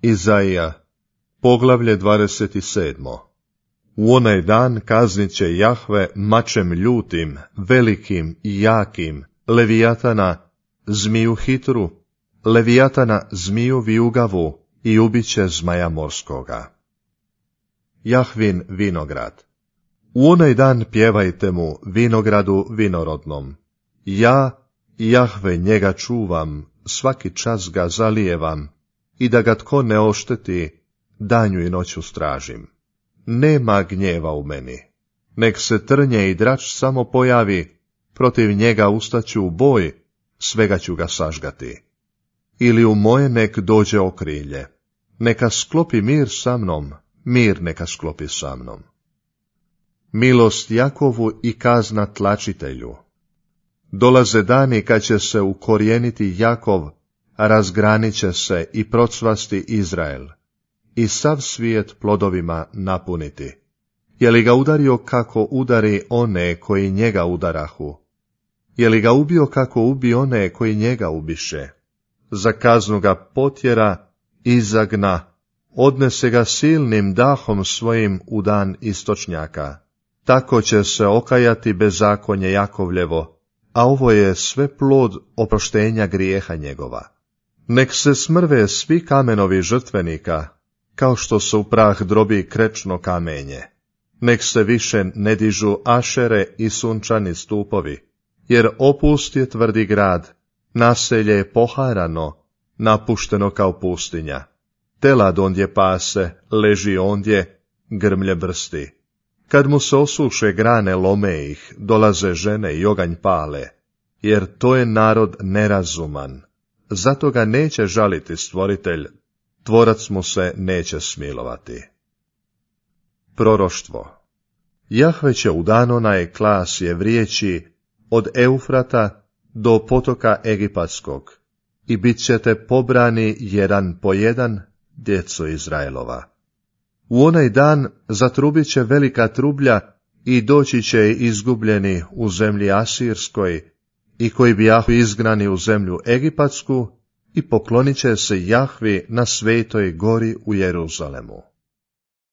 Izaija, poglavlje 27. U onaj dan kaznit će Jahve mačem ljutim, velikim i jakim, Levijatana, zmiju hitru, Levijatana, zmiju vijugavu i ubiće zmaja morskoga. Jahvin vinograd. U onaj dan pjevajte mu vinogradu vinorodnom. Ja, Jahve, njega čuvam, svaki čas ga zalijevam, i da ga tko ne ošteti, danju i noću stražim. Nema gnjeva u meni. Nek se trnje i drač samo pojavi, protiv njega ustaću u boj, svega ću ga sažgati. Ili u moje nek dođe okrilje. Neka sklopi mir sa mnom, mir neka sklopi sa mnom. Milost Jakovu i kazna tlačitelju. Dolaze dani kad će se ukorijeniti Jakov, razgranit će se i procvasti Izrael, i sav svijet plodovima napuniti. Je li ga udario kako udari one koji njega udarahu? Je li ga ubio kako ubi one koji njega ubiše? Za kaznu ga potjera, izagna, odnese ga silnim dahom svojim u dan istočnjaka. Tako će se okajati bezakonje Jakovljevo, a ovo je sve plod oproštenja grijeha njegova. Nek se smrve svi kamenovi žrtvenika, kao što se u prah drobi krečno kamenje. Nek se više ne dižu ašere i sunčani stupovi, jer opust je tvrdi grad, naselje je poharano, napušteno kao pustinja. Telad ondje pase, leži ondje, grmlje brsti. Kad mu se osuše grane, lome ih, dolaze žene i oganj pale, jer to je narod nerazuman. Zato ga neće žaliti stvoritelj, tvorac mu se neće smilovati. Proroštvo. Jahve će u dan onaj klas je vrijeći od Eufrata do potoka Egipatskog, i bit ćete pobrani jedan po jedan, djeco Izraelova. U onaj dan zatrubit će velika trublja i doći će izgubljeni u zemlji Asirskoj, i koji bijahu izgnani u zemlju Egipatsku, i poklonit će se Jahvi na svetoj gori u Jeruzalemu.